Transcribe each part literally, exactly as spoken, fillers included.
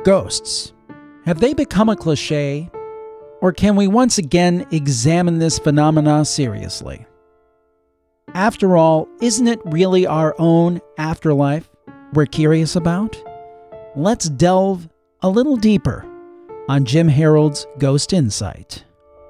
Ghosts. Have they become a cliche? Or can we once again examine this phenomena seriously? After all, isn't it really our own afterlife we're curious about? Let's delve a little deeper on Jim Harold's Ghost Insight.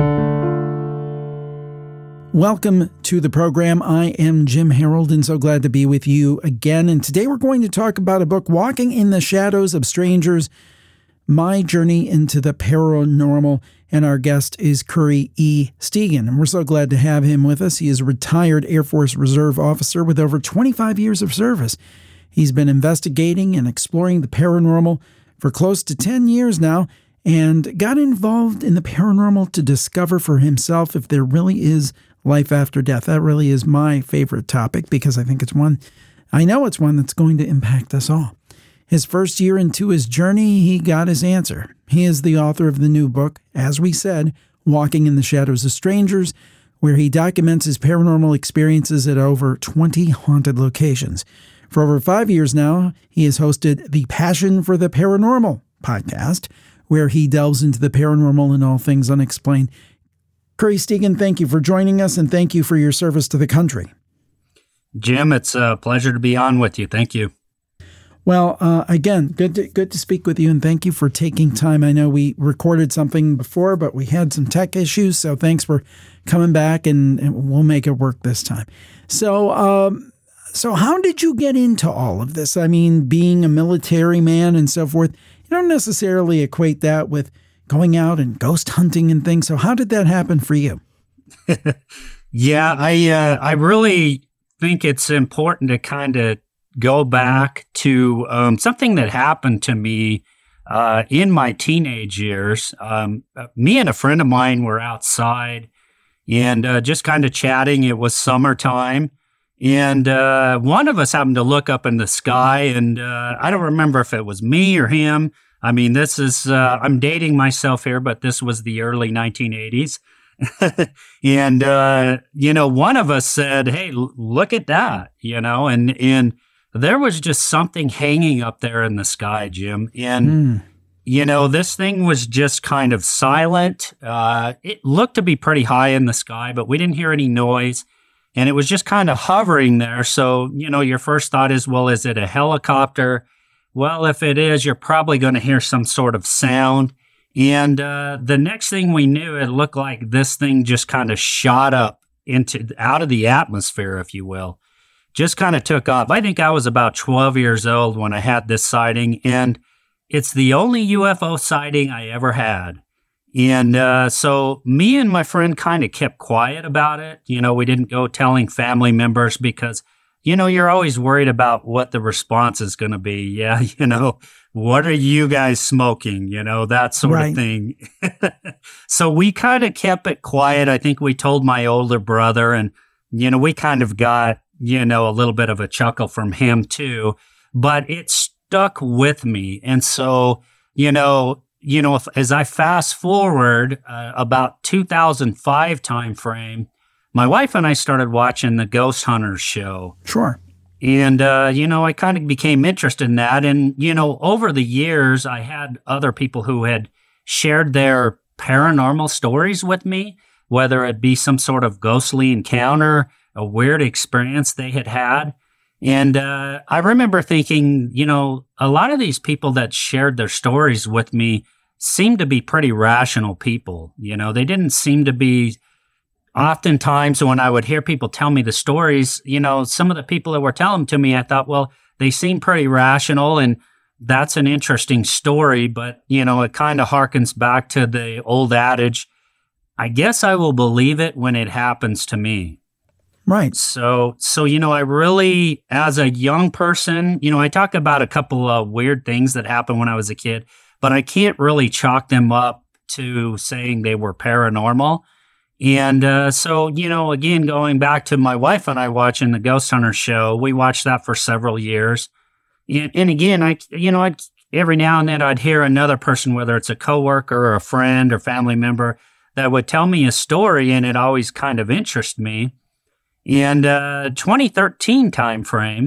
Welcome to the program. I am Jim Harold and so glad to be with you again. And today we're going to talk about a book, Walking in the Shadows of Strangers, My Journey into the Paranormal. And our guest is Curry E. Stegan. And we're so glad to have him with us. He is a retired Air Force Reserve officer with over twenty-five years of service. He's been investigating and exploring the paranormal for close to ten years now and got involved in the paranormal to discover for himself if there really is life after death. That really is my favorite topic because I think it's one, I know it's one that's going to impact us all. His first year into his journey, he got his answer. He is the author of the new book, as we said, Walking in the Shadows of Strangers, where he documents his paranormal experiences at over twenty haunted locations. For over five years now, he has hosted the Passion for the Paranormal podcast, where he delves into the paranormal and all things unexplained. Curry Stegan, thank you for joining us, and thank you for your service to the country. Jim, it's a pleasure to be on with you. Thank you. Well, uh, again, good to, good to speak with you, and thank you for taking time. I know we recorded something before, but we had some tech issues, so thanks for coming back, and, and we'll make it work this time. So, um, so how did you get into all of this? I mean, being a military man and so forth, you don't necessarily equate that with going out and ghost hunting and things. So how did that happen for you? yeah, I uh, I really think it's important to kind of go back to um, something that happened to me uh, in my teenage years. Um, me and a friend of mine were outside and uh, just kind of chatting. It was summertime. And uh, one of us happened to look up in the sky, and uh, I don't remember if it was me or him. I mean, this is, uh, I'm dating myself here, but this was the early nineteen eighties. and, uh, you know, one of us said, hey, l- look at that, you know, and, and there was just something hanging up there in the sky, Jim. And, mm. you know, this thing was just kind of silent. Uh, it looked to be pretty high in the sky, but we didn't hear any noise. And it was just kind of hovering there. So, you know, your first thought is, well, is it a helicopter? Well, if it is, you're probably going to hear some sort of sound. And uh, the next thing we knew, it looked like this thing just kind of shot up into out of the atmosphere, if you will. Just kind of took off. I think I was about twelve years old when I had this sighting. And it's the only U F O sighting I ever had. And uh, so me and my friend kind of kept quiet about it. You know, we didn't go telling family members because, you know, you're always worried about what the response is going to be. Yeah, you know, what are you guys smoking? You know, that sort right. of thing. So we kind of kept it quiet. I think we told my older brother and, you know, we kind of got, you know, a little bit of a chuckle from him too, but it stuck with me. And so, you know, you know, if, as I fast forward uh, about two thousand five timeframe, my wife and I started watching the Ghost Hunters show. Sure. And, uh, you know, I kind of became interested in that. And, you know, over the years, I had other people who had shared their paranormal stories with me, whether it be some sort of ghostly encounter, a weird experience they had had. And uh, I remember thinking, you know, a lot of these people that shared their stories with me seemed to be pretty rational people. You know, they didn't seem to be, oftentimes when I would hear people tell me the stories, you know, some of the people that were telling them to me, I thought, well, they seem pretty rational and that's an interesting story. But, you know, it kind of harkens back to the old adage, I guess I will believe it when it happens to me. Right. So, so, you know, I really, as a young person, you know, I talk about a couple of weird things that happened when I was a kid, but I can't really chalk them up to saying they were paranormal. And uh, so, you know, again, going back to my wife and I watching the Ghost Hunter show, we watched that for several years. And, and again, I, you know, I'd, every now and then I'd hear another person, whether it's a coworker or a friend or family member, that would tell me a story, and it always kind of interested me. And uh, twenty thirteen timeframe,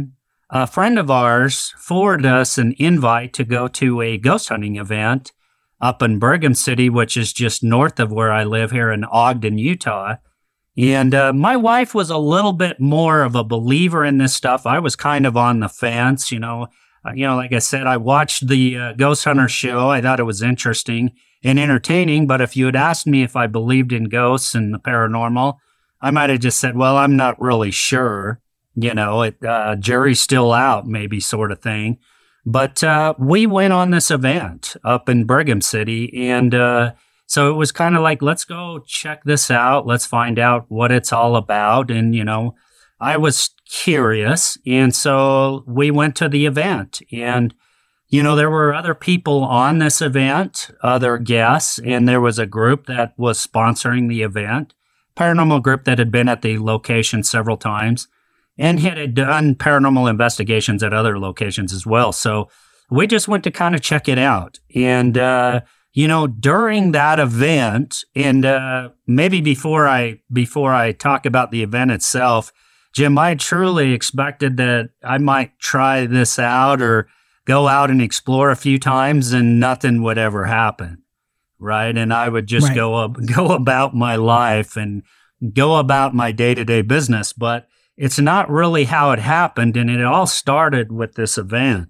a friend of ours forwarded us an invite to go to a ghost hunting event up in Brigham City, which is just north of where I live here in Ogden, Utah. And uh, my wife was a little bit more of a believer in this stuff. I was kind of on the fence, you know. Uh, you know, like I said, I watched the uh, Ghost Hunter show. I thought it was interesting and entertaining. But if you had asked me if I believed in ghosts and the paranormal, I might have just said, well, I'm not really sure. You know, it uh, jury's still out, maybe sort of thing. But uh, we went on this event up in Brigham City. And uh, so it was kind of like, let's go check this out. Let's find out what it's all about. And, you know, I was curious. And so we went to the event. And, you know, there were other people on this event, other guests, and there was a group that was sponsoring the event, paranormal group that had been at the location several times and had done paranormal investigations at other locations as well. So we just went to kind of check it out. And, uh, you know, during that event, and uh, maybe before I before I talk about the event itself, Jim, I truly expected that I might try this out or go out and explore a few times and nothing would ever happen, right? And I would just right. go up, go about my life and go about my day-to-day business. But it's not really how it happened, and it all started with this event.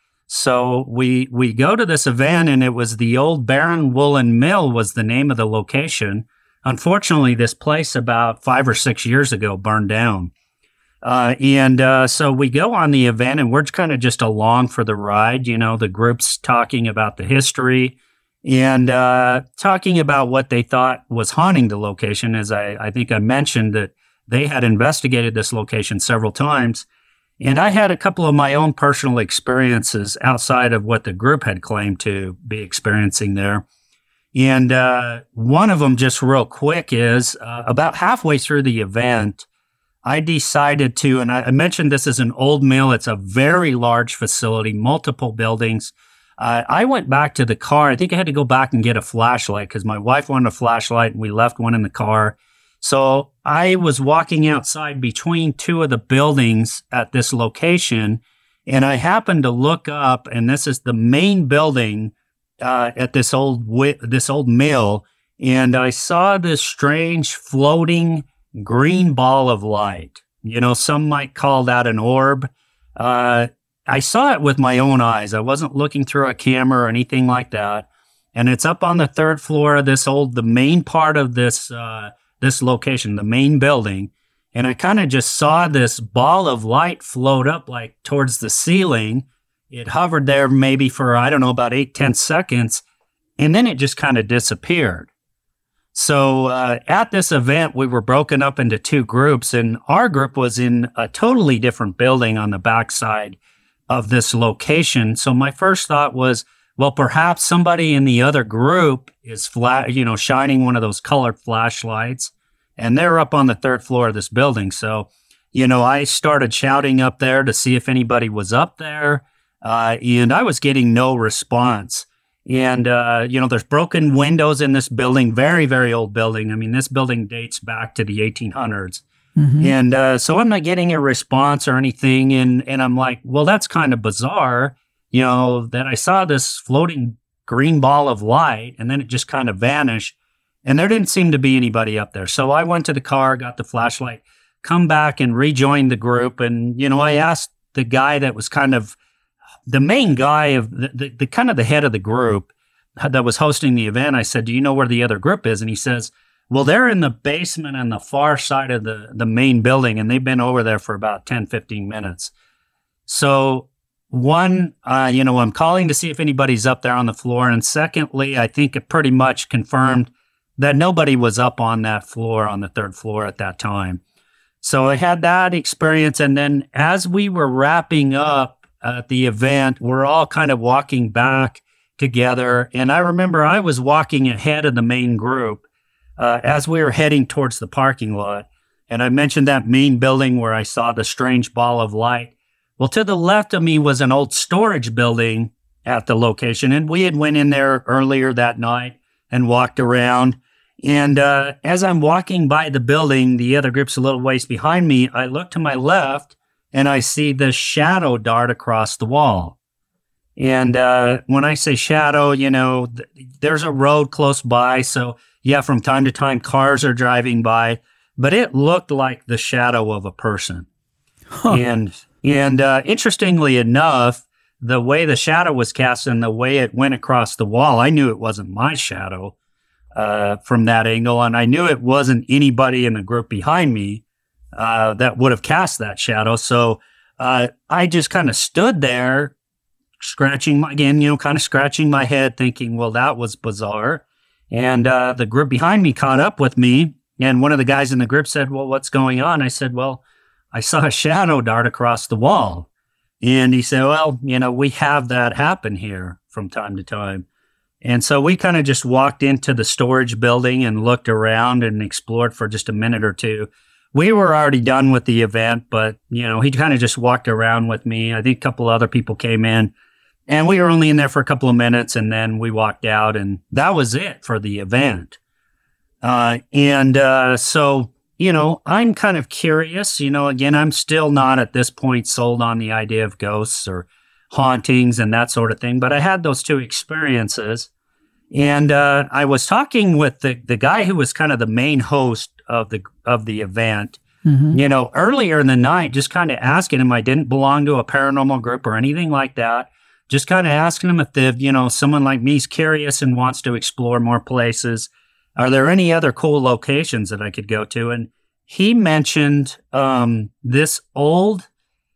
So we we go to this event, and it was the old Barron Woolen Mill was the name of the location. Unfortunately, this place about five or six years ago burned down. Uh, and uh, so we go on the event, and we're kind of just along for the ride. You know, the group's talking about the history and uh, talking about what they thought was haunting the location. As I, I think I mentioned that they had investigated this location several times. And I had a couple of my own personal experiences outside of what the group had claimed to be experiencing there. And uh, one of them, just real quick, is uh, about halfway through the event, I decided to, and I, I mentioned this is an old mill. It's a very large facility, multiple buildings. Uh, I went back to the car. I think I had to go back and get a flashlight because my wife wanted a flashlight and we left one in the car. So I was walking outside between two of the buildings at this location, and I happened to look up, and this is the main building uh, at this old wi- this old mill, and I saw this strange floating green ball of light. You know, some might call that an orb. Uh, I saw it with my own eyes. I wasn't looking through a camera or anything like that. And it's up on the third floor of this old, the main part of this uh, this location, the main building. And I kind of just saw this ball of light float up like towards the ceiling. It hovered there maybe for, I don't know, about eight, ten seconds. And then it just kind of disappeared. So uh, at this event, we were broken up into two groups, and our group was in a totally different building on the backside of this location. So my first thought was, well, perhaps somebody in the other group is flat, you know, shining one of those colored flashlights, and they're up on the third floor of this building. So, you know, I started shouting up there to see if anybody was up there, uh, and I was getting no response. And, uh, you know, there's broken windows in this building, very, very old building. I mean, this building dates back to the eighteen hundreds. Mm-hmm. And uh, so I'm not getting a response or anything. And, and I'm like, well, that's kind of bizarre, you know, that I saw this floating green ball of light and then it just kind of vanished. And there didn't seem to be anybody up there. So I went to the car, got the flashlight, come back and rejoined the group. And, you know, I asked the guy that was kind of the main guy of the, the, the kind of the head of the group that was hosting the event. I said, do you know where the other group is? And he says, well, they're in the basement on the far side of the, the main building, and they've been over there for about ten, fifteen minutes. So one, uh, you know, I'm calling to see if anybody's up there on the floor. And secondly, I think it pretty much confirmed that nobody was up on that floor, on the third floor at that time. So I had that experience. And then as we were wrapping up at the event, we're all kind of walking back together. And I remember I was walking ahead of the main group uh, as we were heading towards the parking lot. And I mentioned that main building where I saw the strange ball of light. Well, to the left of me was an old storage building at the location. And we had went in there earlier that night and walked around. And uh, as I'm walking by the building, the other group's a little ways behind me. I look to my left, and I see this shadow dart across the wall. And uh, when I say shadow, you know, th- there's a road close by. So, yeah, from time to time, cars are driving by, but it looked like the shadow of a person. Huh. And and uh, interestingly enough, the way the shadow was cast and the way it went across the wall, I knew it wasn't my shadow uh, from that angle. And I knew it wasn't anybody in the group behind me uh, that would have cast that shadow. So uh, I just kind of stood there, scratching my, again, you know, kind of scratching my head, thinking, well, that was bizarre. And uh, the group behind me caught up with me. And one of the guys in the group said, well, what's going on? I said, well, I saw a shadow dart across the wall. And he said, well, you know, we have that happen here from time to time. And so we kind of just walked into the storage building and looked around and explored for just a minute or two. We were already done with the event, but, you know, he kind of just walked around with me. I think a couple other people came in, and we were only in there for a couple of minutes, and then we walked out, and that was it for the event. Uh, and uh, so, you know, I'm kind of curious. You know, again, I'm still not at this point sold on the idea of ghosts or hauntings and that sort of thing, but I had those two experiences. And uh, I was talking with the, the guy who was kind of the main host of the of the event, mm-hmm. you know, earlier in the night, just kind of asking him. I didn't belong to a paranormal group or anything like that. Just kind of asking him if, if, you know, someone like me is curious and wants to explore more places. Are there any other cool locations that I could go to? And he mentioned um, this old,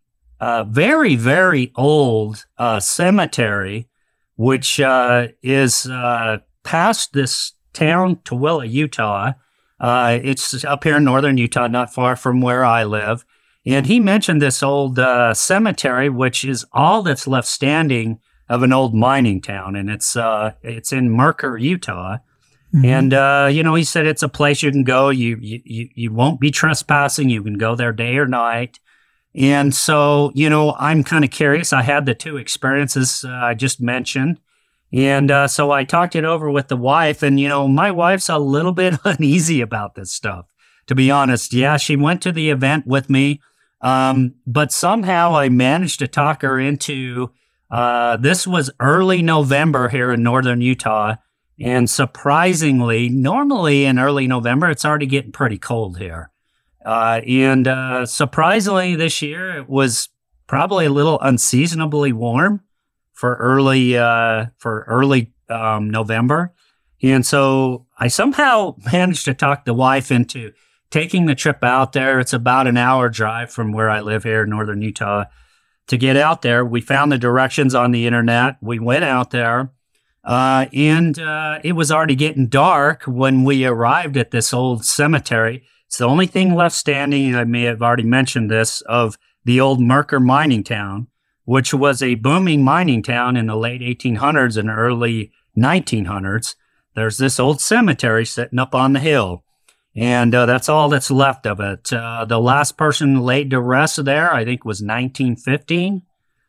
uh, very, very old uh, cemetery, which uh, is uh, past this town, Tooele, Utah. Uh, it's up here in northern Utah, not far from where I live. And he mentioned this old uh, cemetery, which is all that's left standing of an old mining town. And it's uh, it's in Mercer, Utah. Mm-hmm. And, uh, you know, he said it's a place you can go. You, you, you won't be trespassing. You can go there day or night. And so, you know, I'm kind of curious. I had the two experiences uh, I just mentioned. And uh, so I talked it over with the wife. And, you know, my wife's a little bit uneasy about this stuff, to be honest. Yeah, she went to the event with me. Um, but somehow I managed to talk her into, uh, this was early November here in northern Utah. And surprisingly, normally in early November, it's already getting pretty cold here. Uh, and uh, surprisingly this year, it was probably a little unseasonably warm for early uh, for early um, November. And so I somehow managed to talk the wife into taking the trip out there. It's about an hour drive from where I live here in northern Utah. To get out there, we found the directions on the internet. We went out there. Uh, and uh, it was already getting dark when we arrived at this old cemetery. It's the only thing left standing, I may have already mentioned this, of the old Mercer mining town, which was a booming mining town in the late eighteen hundreds and early nineteen hundreds. There's this old cemetery sitting up on the hill, and uh, that's all that's left of it. Uh, the last person laid to rest there, I think, was nineteen fifteen.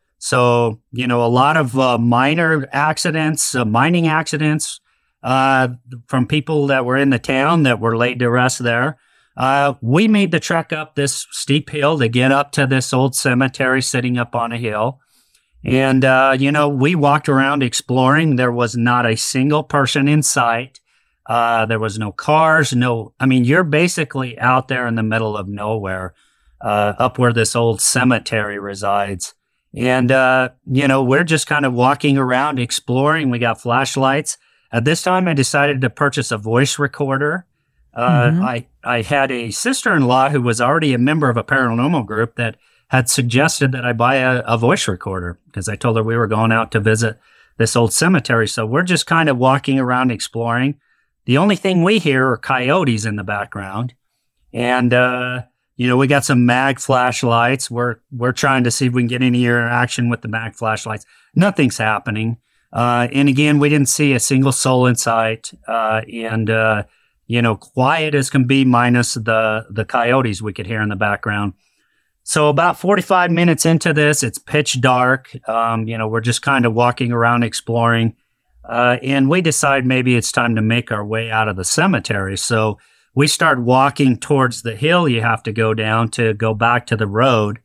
So, you know, a lot of uh, minor accidents, uh, mining accidents uh, from people that were in the town that were laid to rest there. Uh, we made the trek up this steep hill to get up to this old cemetery sitting up on a hill. And, uh, you know, we walked around exploring. There was not a single person in sight. Uh, there was no cars, no, I mean, you're basically out there in the middle of nowhere, uh, up where this old cemetery resides. And, uh, you know, we're just kind of walking around exploring. We got flashlights. At this time, I decided to purchase a voice recorder. Uh, mm-hmm. I, I had a sister-in-law who was already a member of a paranormal group that had suggested that I buy a, a voice recorder because I told her we were going out to visit this old cemetery. So we're just kind of walking around exploring. The only thing we hear are coyotes in the background. And, uh, you know, we got some mag flashlights. We're we're trying to see if we can get any interaction with the mag flashlights. Nothing's happening. Uh, and again, we didn't see a single soul in sight. Uh, and, uh, you know, quiet as can be minus the, the coyotes we could hear in the background. So about forty-five minutes into this, it's pitch dark. Um, you know, we're just kind of walking around exploring. Uh, and we decide maybe it's time to make our way out of the cemetery. So we start walking towards the hill you have to go down to go back to the road.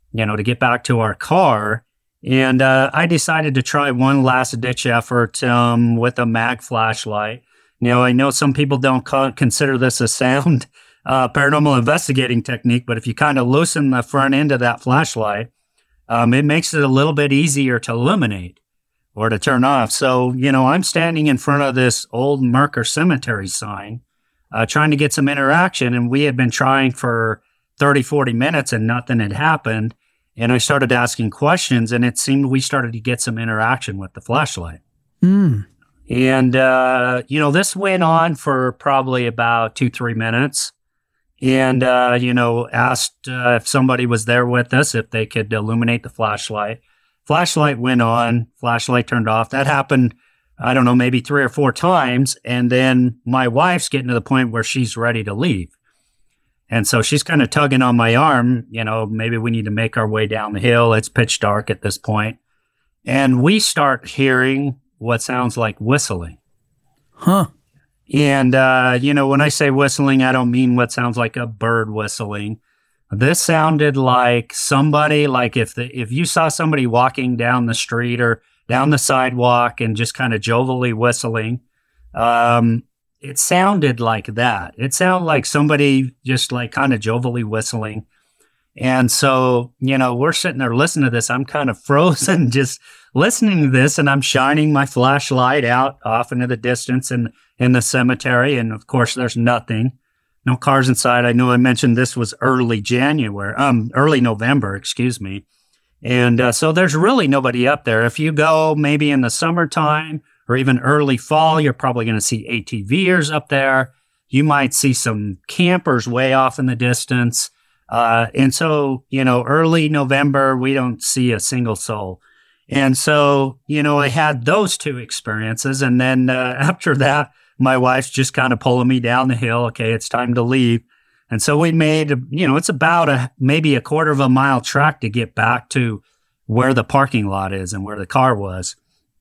you know, to get back to our car. And uh, I decided to try one last ditch effort um, with a mag flashlight. You know, I know some people don't co- consider this a sound uh, paranormal investigating technique, but if you kind of loosen the front end of that flashlight, um, it makes it a little bit easier to illuminate or to turn off. So, you know, I'm standing in front of this old Merker Cemetery sign, uh, trying to get some interaction. And we had been trying for thirty, forty minutes and nothing had happened. And I started asking questions, and it seemed we started to get some interaction with the flashlight. Mm. And, uh, you know, this went on for probably about two, three minutes. And, uh, you know, asked uh, if somebody was there with us, if they could illuminate the flashlight. Flashlight went on, flashlight turned off. That happened, I don't know, maybe three or four times. And then my wife's getting to the point where she's ready to leave. And so she's kind of tugging on my arm, you know, maybe we need to make our way down the hill. It's pitch dark at this point. And we start hearing what sounds like whistling. Huh. And, uh, you know, when I say whistling, I don't mean what sounds like a bird whistling. This sounded like somebody, like if the, if you saw somebody walking down the street or down the sidewalk and just kind of jovially whistling, um, it sounded like that. It sounded like somebody just like kind of jovially whistling. And so, you know, we're sitting there listening to this. I'm kind of frozen just listening to this, and I'm shining my flashlight out off into the distance and in the cemetery. And of course, there's nothing, no cars inside. I know I mentioned this was early January, um, early November, excuse me. And uh, so there's really nobody up there. If you go maybe in the summertime or even early fall, you're probably going to see ATVers up there. You might see some campers way off in the distance. Uh, and so, you know, early November, we don't see a single soul. And so, you know, I had those two experiences. And then uh, after that, my wife's just kind of pulling me down the hill. Okay, it's time to leave. And so we made, you know, it's about a maybe a quarter of a mile trek to get back to where the parking lot is and where the car was.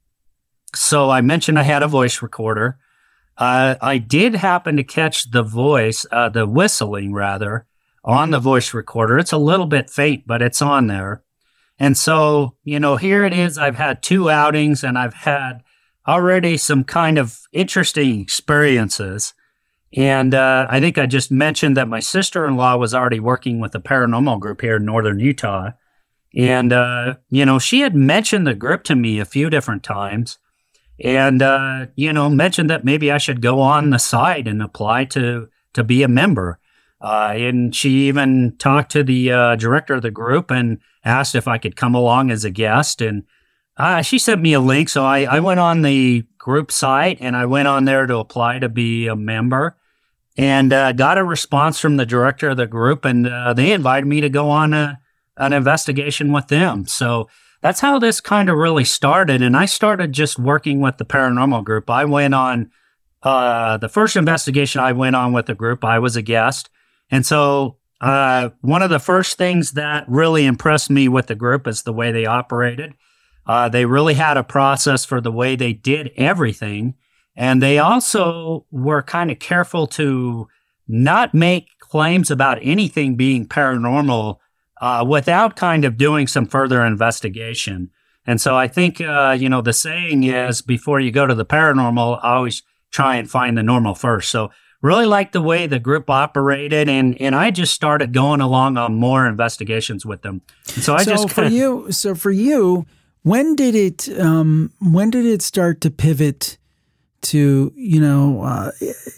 So I mentioned I had a voice recorder. Uh, I did happen to catch the voice, uh, the whistling rather, on the voice recorder. It's a little bit faint, but it's on there. And so, you know, here it is. I've had two outings and I've had already some kind of interesting experiences. And uh, I think I just mentioned that my sister-in-law was already working with a paranormal group here in northern Utah. And, uh, you know, she had mentioned the group to me a few different times. And, uh, you know, mentioned that maybe I should go on the site and apply to, to be a member. Uh, and she even talked to the uh, director of the group and asked if I could come along as a guest. And uh, she sent me a link. So I, I went on the group site and I went on there to apply to be a member and uh, got a response from the director of the group. And uh, they invited me to go on a, an investigation with them. So that's how this kind of really started. And I started just working with the paranormal group. I went on uh, the first investigation I went on with the group. I was a guest. And so uh, one of the first things that really impressed me with the group is the way they operated. Uh, they really had a process for the way they did everything. And they also were kind of careful to not make claims about anything being paranormal uh, without kind of doing some further investigation. And so I think, uh, you know, the saying is before you go to the paranormal, always try and find the normal first. So really liked the way the group operated, and and I just started going along on more investigations with them. And so I so just for kinda, you, so for you, when did it um, when did it start to pivot to you know uh,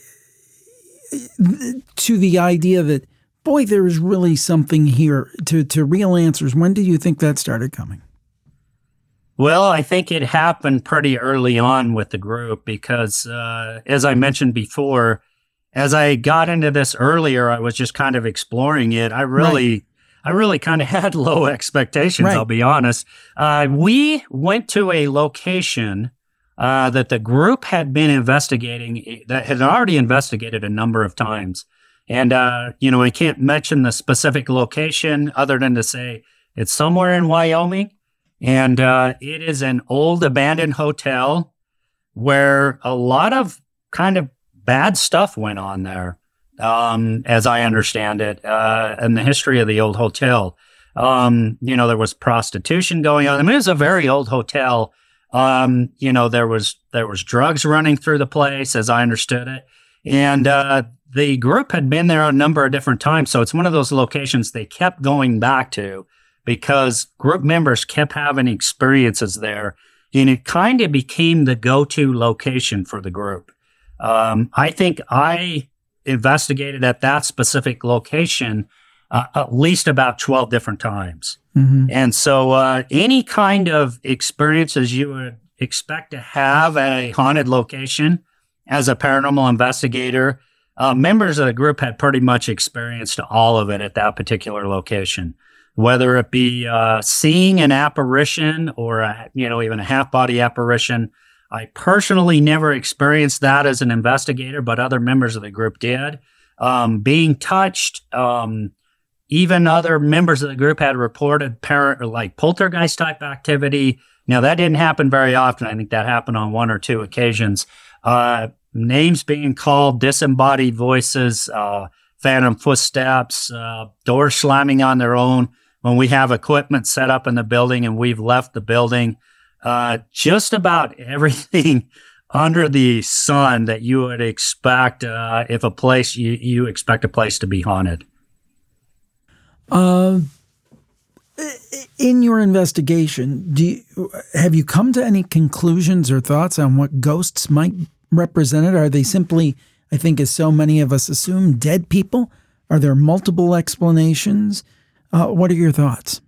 to the idea that boy, there is really something here to to real answers? When do you think that started coming? Well, I think it happened pretty early on with the group because, uh, as I mentioned before, as I got into this earlier, I was just kind of exploring it. I really, right. I really kind of had low expectations, right. I'll be honest. Uh, we went to a location uh, that the group had been investigating, that had already investigated a number of times. And, uh, you know, I can't mention the specific location other than to say it's somewhere in Wyoming. And uh, it is an old abandoned hotel where a lot of kind of bad stuff went on there, um, as I understand it, uh, in the history of the old hotel. Um, you know, there was prostitution going on. I mean, it was a very old hotel. Um, you know, there was there was drugs running through the place, as I understood it, and uh, the group had been there a number of different times. So it's one of those locations they kept going back to because group members kept having experiences there, and it kind of became the go-to location for the group. Um, I think I investigated at that specific location uh, at least about twelve different times. Mm-hmm. And so uh, any kind of experiences you would expect to have at a haunted location as a paranormal investigator, uh, members of the group had pretty much experienced all of it at that particular location, whether it be uh, seeing an apparition or, a, you know, even a half-body apparition. I personally never experienced that as an investigator, but other members of the group did. Um, being touched, um, even other members of the group had reported parent, like poltergeist type activity. Now, that didn't happen very often. I think that happened on one or two occasions. Uh, names being called, disembodied voices, uh, phantom footsteps, uh, doors slamming on their own when we have equipment set up in the building and we've left the building. Uh, just about everything under the sun that you would expect uh, if a place, you, you expect a place to be haunted. Uh, in your investigation, do you, have you come to any conclusions or thoughts on what ghosts might represent? It? Are they simply, I think as so many of us assume, dead people? Are there multiple explanations? Uh, what are your thoughts?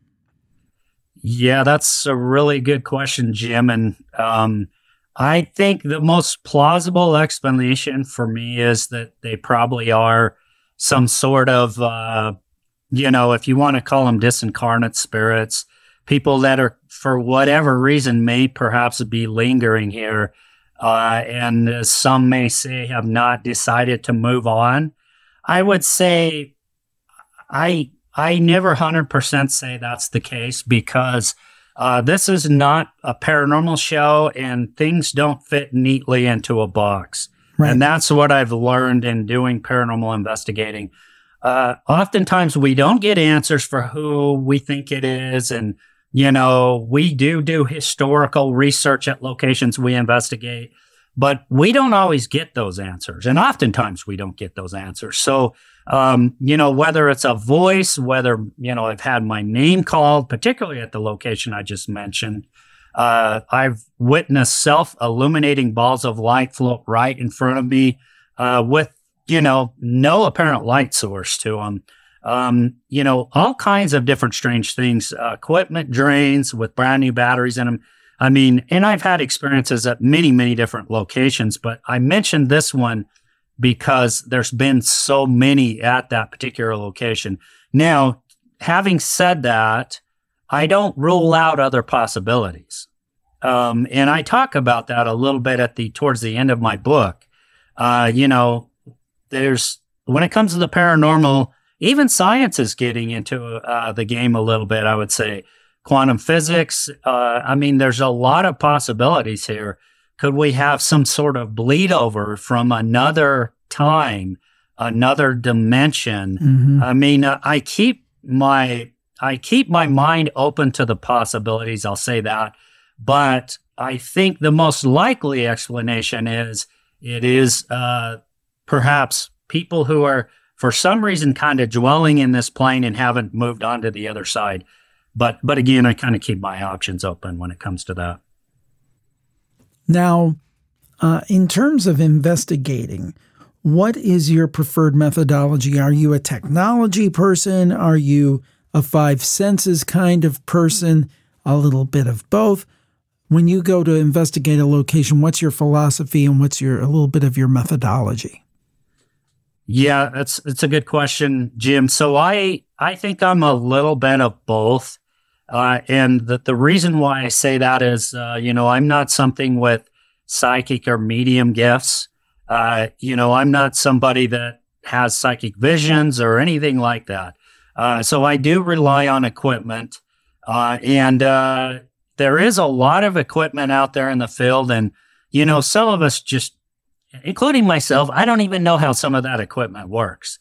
Yeah, that's a really good question, Jim. And um, I think the most plausible explanation for me is that they probably are some sort of uh, you know, if you want to call them disincarnate spirits, people that are, for whatever reason, may perhaps be lingering here. Uh, and as some may say, have not decided to move on. I would say I I never one hundred percent say that's the case because uh, this is not a paranormal show and things don't fit neatly into a box. Right. And that's what I've learned in doing paranormal investigating. Uh, oftentimes we don't get answers for who we think it is. And, you know, we do do historical research at locations we investigate, but we don't always get those answers. And oftentimes we don't get those answers. So, um, you know, whether it's a voice, whether, you know, I've had my name called, particularly at the location I just mentioned, uh, I've witnessed self-illuminating balls of light float right in front of me, uh, with, you know, no apparent light source to them. Um, you know, all kinds of different strange things, uh, equipment drains with brand new batteries in them. I mean, and I've had experiences at many, many different locations, but I mentioned this one because there's been so many at that particular location. Now, having said that, I don't rule out other possibilities. Um, and I talk about that a little bit at the, towards the end of my book. Uh, you know, There's, when it comes to the paranormal, even science is getting into uh, the game a little bit, I would say. Quantum physics, uh, I mean, there's a lot of possibilities here. Could we have some sort of bleed over from another time, another dimension? Mm-hmm. I mean, uh, I keep my, I keep my mind open to the possibilities, I'll say that. But I think the most likely explanation is it is, uh, perhaps people who are, for some reason, kind of dwelling in this plane and haven't moved on to the other side. But but again, I kind of keep my options open when it comes to that. Now, uh, in terms of investigating, what is your preferred methodology? Are you a technology person? Are you a five senses kind of person? A little bit of both? When you go to investigate a location, what's your philosophy and what's your a little bit of your methodology? Yeah, that's it's a good question, Jim. So I I think I'm a little bit of both. Uh, and the, the reason why I say that is, uh, you know, I'm not something with psychic or medium gifts. Uh, you know, I'm not somebody that has psychic visions or anything like that. Uh, so I do rely on equipment. Uh, and uh, there is a lot of equipment out there in the field. And, you know, some of us just, including myself, I don't even know how some of that equipment works.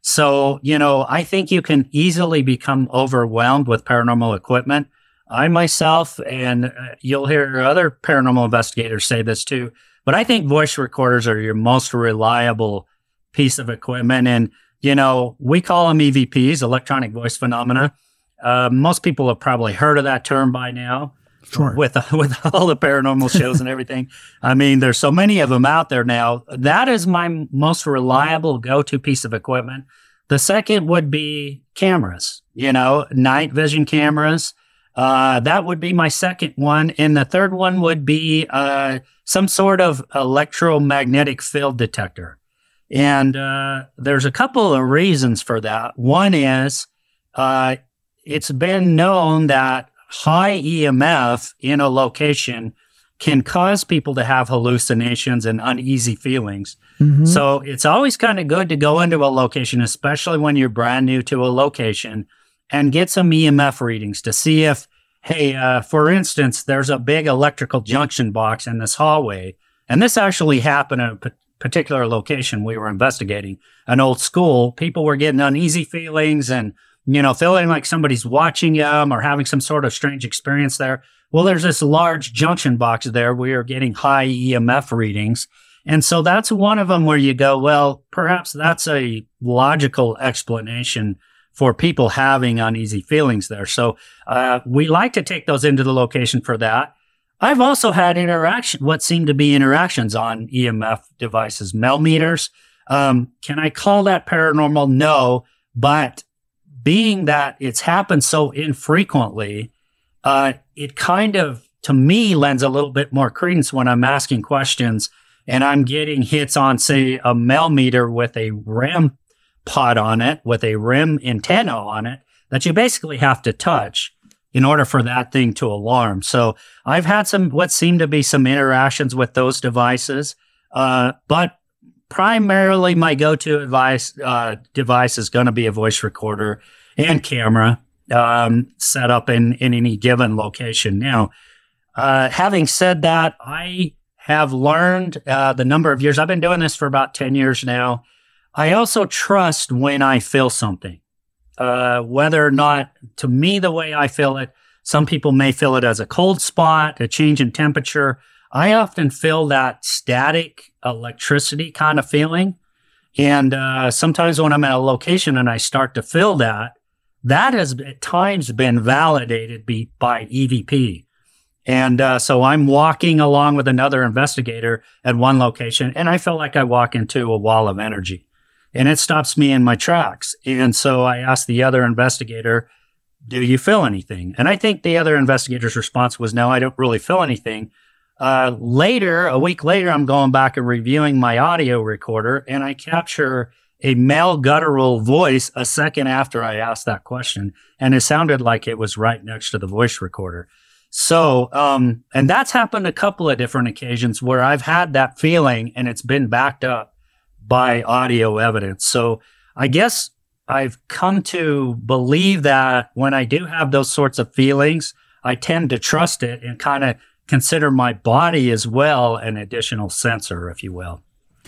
So, you know, I think you can easily become overwhelmed with paranormal equipment. I myself, and uh, you'll hear other paranormal investigators say this too, but I think voice recorders are your most reliable piece of equipment. And, you know, we call them E V Ps, electronic voice phenomena. Uh, most people have probably heard of that term by now. Sure. With, with all the paranormal shows and everything. I mean, there's so many of them out there now. That is my most reliable go-to piece of equipment. The second would be cameras, you know, night vision cameras. Uh, that would be my second one. And the third one would be uh, some sort of electromagnetic field detector. And uh, there's a couple of reasons for that. One is uh, it's been known that high E M F in a location can cause people to have hallucinations and uneasy feelings. Mm-hmm. So it's always kind of good to go into a location, especially when you're brand new to a location, and get some E M F readings to see if, hey, uh, for instance, there's a big electrical junction box in this hallway. And this actually happened at a p- particular location we were investigating, an old school. People were getting uneasy feelings and you know, feeling like somebody's watching them or having some sort of strange experience there. Well, there's this large junction box there. We are getting high E M F readings. And so that's one of them where you go, well, perhaps that's a logical explanation for people having uneasy feelings there. So uh, we like to take those into the location for that. I've also had interaction, what seem to be interactions on E M F devices, Mel meters. Um, can I call that paranormal? No, but being that it's happened so infrequently, uh, it kind of, to me, lends a little bit more credence when I'm asking questions and I'm getting hits on, say, a Mel meter with a REM pod on it, with a REM antenna on it, that you basically have to touch in order for that thing to alarm. So I've had some, what seem to be some interactions with those devices, uh, but primarily my go-to advice, uh, device is going to be a voice recorder and camera um, set up in, in any given location. Now, uh, having said that, I have learned uh, the number of years, I've been doing this for about ten years now. I also trust when I feel something, uh, whether or not, to me, the way I feel it, some people may feel it as a cold spot, a change in temperature. I often feel that static electricity kind of feeling. And uh, sometimes when I'm at a location and I start to feel that, that has at times been validated be, by E V P. And uh, so I'm walking along with another investigator at one location, and I feel like I walk into a wall of energy. And it stops me in my tracks. And so I asked the other investigator, do you feel anything? And I think the other investigator's response was, no, I don't really feel anything. Uh, later, a week later, I'm going back and reviewing my audio recorder, and I capture a male guttural voice a second after I asked that question. And it sounded like it was right next to the voice recorder. So, um, and that's happened a couple of different occasions where I've had that feeling and it's been backed up by audio evidence. So I guess I've come to believe that when I do have those sorts of feelings, I tend to trust it and kind of consider my body as well an additional sensor, if you will.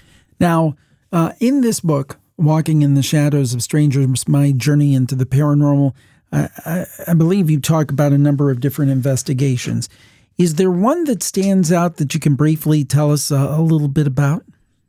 Now, uh, in this book, Walking in the Shadows of Strangers, My Journey into the Paranormal, I, I, I believe you talk about a number of different investigations. Is there one that stands out that you can briefly tell us a, a little bit about?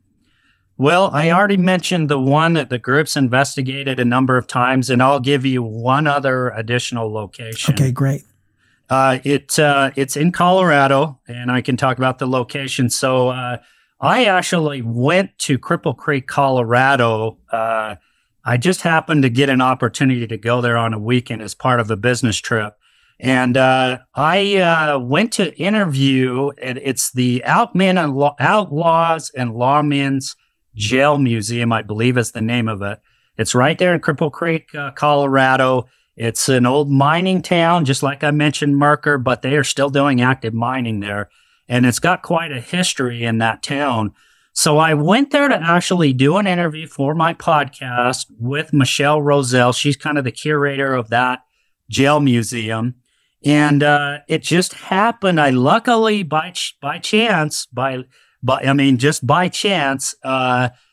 Well, I already mentioned the one that the group's investigated a number of times, and I'll give you one other additional location. Okay, great. Uh, it uh, it's in Colorado, and I can talk about the location. So uh, I actually went to Cripple Creek, Colorado. Uh, I just happened to get an opportunity to go there on a weekend as part of a business trip. And uh, I uh, went to interview, and it's the Outmen and Law- Outlaws and Lawmen's Jail Museum, I believe is the name of it. It's right there in Cripple Creek, uh, Colorado. It's an old mining town, just like I mentioned Mercer, but they are still doing active mining there. And it's got quite a history in that town. So I went there to actually do an interview for my podcast with Michelle Roselle. She's kind of the curator of that jail museum. And uh, it just happened. I luckily, by ch- by chance, by, by I mean, just by chance, uh,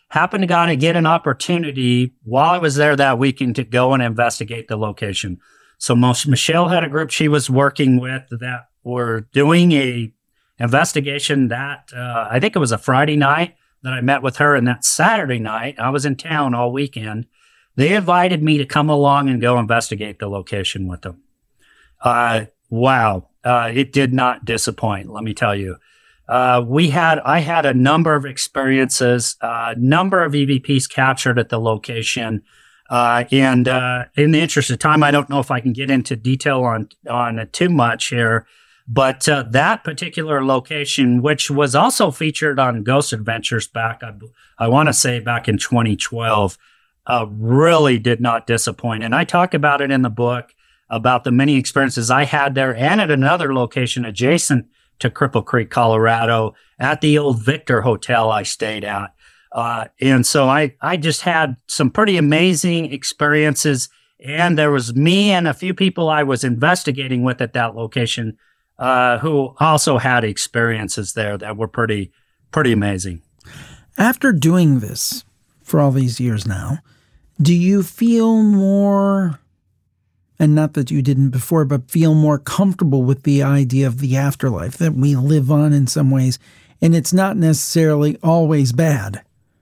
happened to kind of get an opportunity while I was there that weekend to go and investigate the location. So most, Michelle had a group she was working with that were doing a investigation that, uh, I think it was a Friday night that I met with her, and that Saturday night, I was in town all weekend. They invited me to come along and go investigate the location with them. Uh, wow. Uh, it did not disappoint, let me tell you. Uh, we had, I had a number of experiences, a uh, number of E V Ps captured at the location. Uh, and, uh, in the interest of time, I don't know if I can get into detail on, on it too much here, but, uh, that particular location, which was also featured on Ghost Adventures back, I, I want to say back in twenty twelve, uh, really did not disappoint. And I talk about it in the book about the many experiences I had there and at another location adjacent to Cripple Creek, Colorado, at the old Victor Hotel I stayed at. Uh, and so I, I just had some pretty amazing experiences. And there was me and a few people I was investigating with at that location, uh, who also had experiences there that were pretty, pretty amazing. After doing this for all these years now, do you feel more, and not that you didn't before, but feel more comfortable with the idea of the afterlife, that we live on in some ways, and it's not necessarily always bad?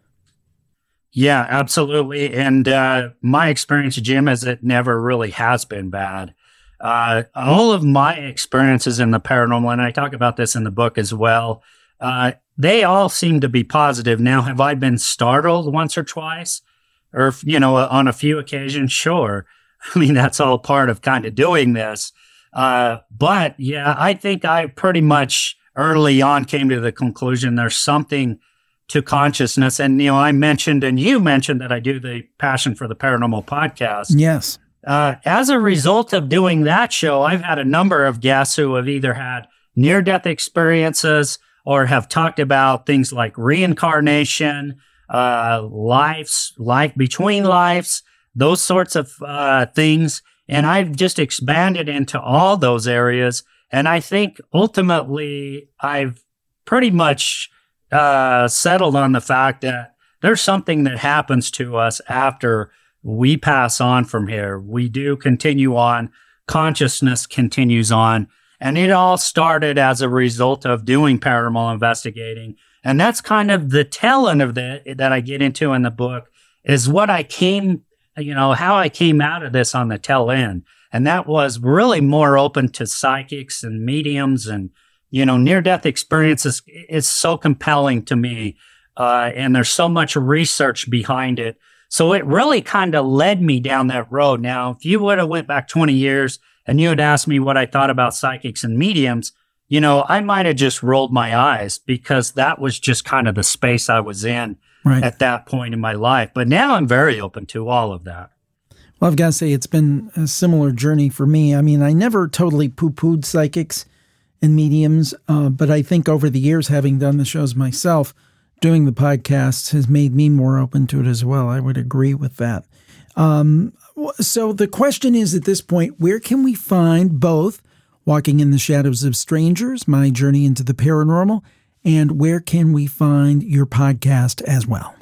Yeah, absolutely. And uh, my experience, Jim, is it never really has been bad. Uh, all of my experiences in the paranormal, and I talk about this in the book as well, uh, they all seem to be positive. Now, have I been startled once or twice? Or, you know, on a few occasions? Sure. I mean, that's all part of kind of doing this. Uh, but yeah, I think I pretty much early on came to the conclusion there's something to consciousness. And, you know, I mentioned, and you mentioned that I do the Passion for the Paranormal podcast. Yes. Uh, as a result of doing that show, I've had a number of guests who have either had near-death experiences or have talked about things like reincarnation, uh, lives, life between lives, those sorts of uh, things. And I've just expanded into all those areas. And I think ultimately I've pretty much uh, settled on the fact that there's something that happens to us after we pass on from here. We do continue on. Consciousness continues on. And it all started as a result of doing paranormal investigating. And that's kind of the tail end of it that I get into in the book, is what I came, you know, how I came out of this on the tail end. And that was really more open to psychics and mediums, and, you know, near-death experiences is so compelling to me. Uh, and there's so much research behind it. So it really kind of led me down that road. Now, if you would have went back twenty years and you had asked me what I thought about psychics and mediums, you know, I might have just rolled my eyes, because that was just kind of the space I was in right at that point in my life. But now I'm very open to all of that. Well, I've got to say it's been a similar journey for me. I mean, I never totally poo-pooed psychics and mediums, uh, but I think over the years, having done the shows myself, doing the podcasts has made me more open to it as well. I would agree with that. Um, so the question is at this point, where can we find both Walking in the Shadows of Strangers, My Journey into the Paranormal, and where can we find your podcast as well?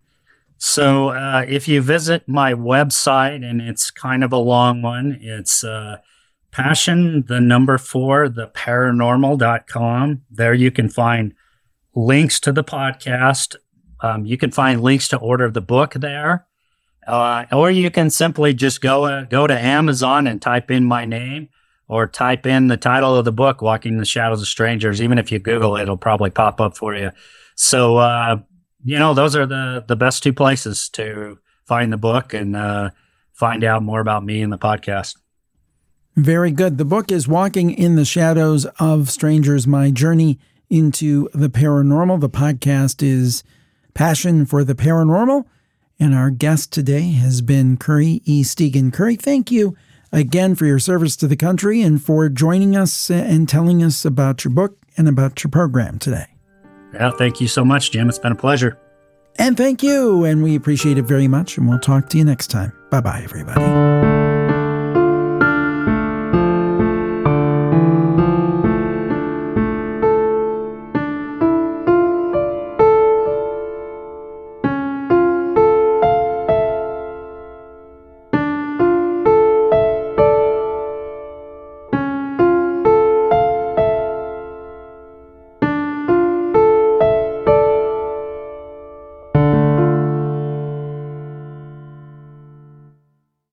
So uh, if you visit my website, and it's kind of a long one, it's uh, passion, the number four, the paranormal dot com. There you can find links to the podcast. Um, you can find links to order the book there. Uh, or you can simply just go uh, go to Amazon and type in my name, or type in the title of the book, Walking in the Shadows of Strangers. Even if you Google it, it'll probably pop up for you. So, uh, you know, those are the, the best two places to find the book and uh, find out more about me and the podcast. Very good. The book is Walking in the Shadows of Strangers, My Journey into the Paranormal. The podcast is Passion for the Paranormal. And our guest today has been Curry E. Stegan. Curry, thank you again for your service to the country and for joining us and telling us about your book and about your program today. Yeah, thank you so much, Jim. It's been a pleasure. And thank you. And we appreciate it very much. And we'll talk to you next time. Bye-bye, everybody.